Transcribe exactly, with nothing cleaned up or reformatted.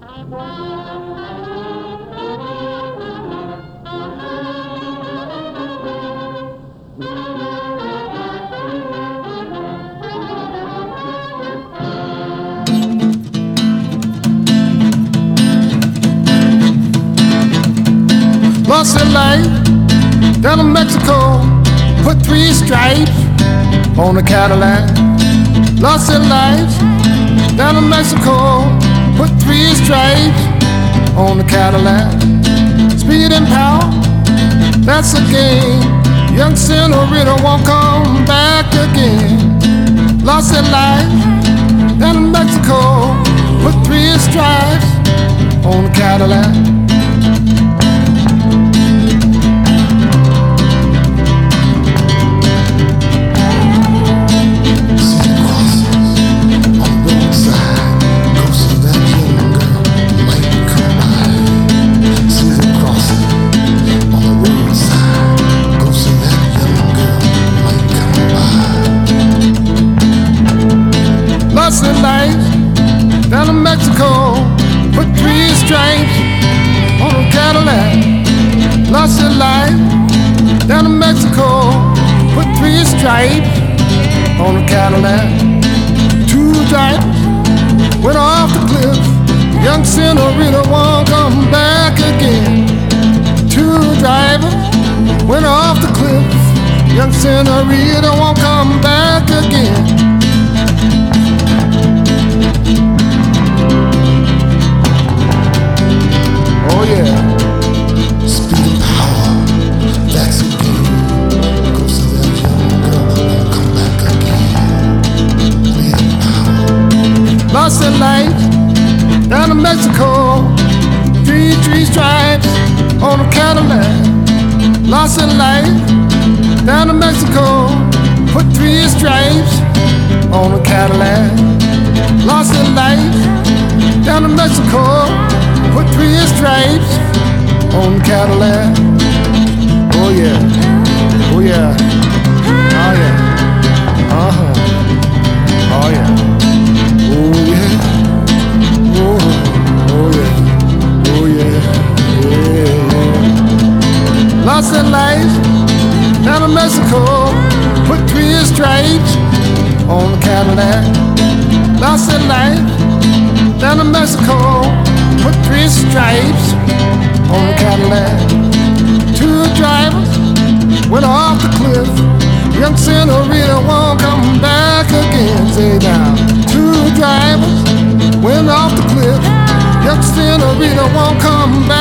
Lost their life down in Mexico, put three stripes on the Cadillac. Lost their lives down in Mexico, put three stripes on the Cadillac. Speed and power, that's a game. Young senorita won't come back again. Lost their lives down in Mexico, put three stripes on the Cadillac. Lost their lives down in Mexico, put three stripes on a Cadillac. Lost their life down in Mexico, put three stripes on a Cadillac. Two drivers went off the cliff. Young senorita won't come back again. Two drivers went off the cliff. Young senorita won't come back again. Oh yeah. Speed and power, that's a game. Go see that young girl won't come back again. Speed and power. Lost their life down in Mexico, three, three stripes on a Cadillac. Lost their life down in Mexico, put three stripes on a Cadillac. Lost their life down in Mexico, put three stripes on the Cadillac. Oh yeah, oh yeah, oh yeah, uh-huh, oh yeah, oh yeah, oh, oh yeah, oh yeah, yeah, yeah. Lost their life down in Mexico, put three stripes on the Cadillac. Lost their life down in Mexico, put three stripes on the Cadillac. Two drivers went off the cliff. Young senorita won't come back again. Say now. Two drivers went off the cliff. Young senorita won't come back.